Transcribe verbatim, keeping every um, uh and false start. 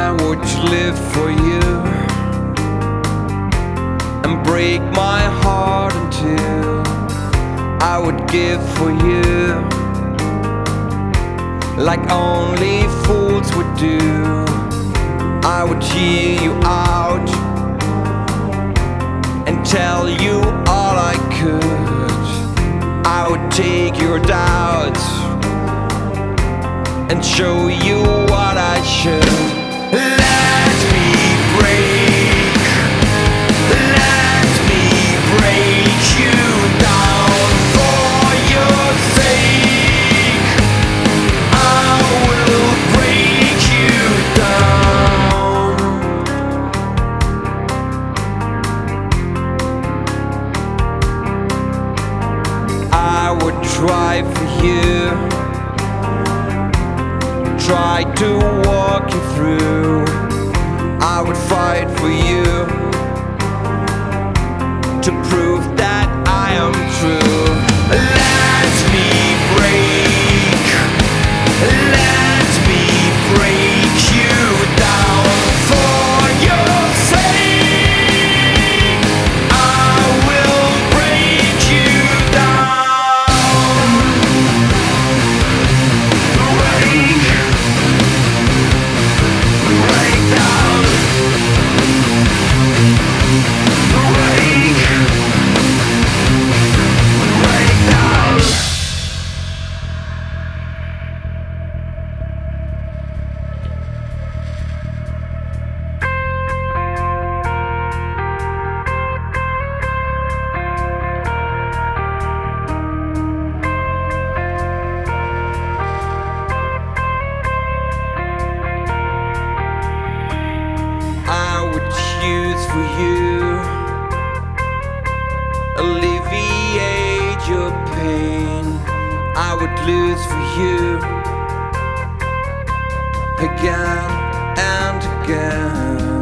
I would live for you and break my heart in two. I would give for you like only fools would do. I would hear you out and tell you all I could. I would take your doubts and show you what I should. Let me break, let me break you down for your sake. I will break you down. I would try for you, try to walk you through. I would fight for you to prove that I am true. Let me break, let me break you down for your sake. I will break you down. Break, break down. Break, break down. I would choose for you, alleviate your pain. I would lose for you again and again.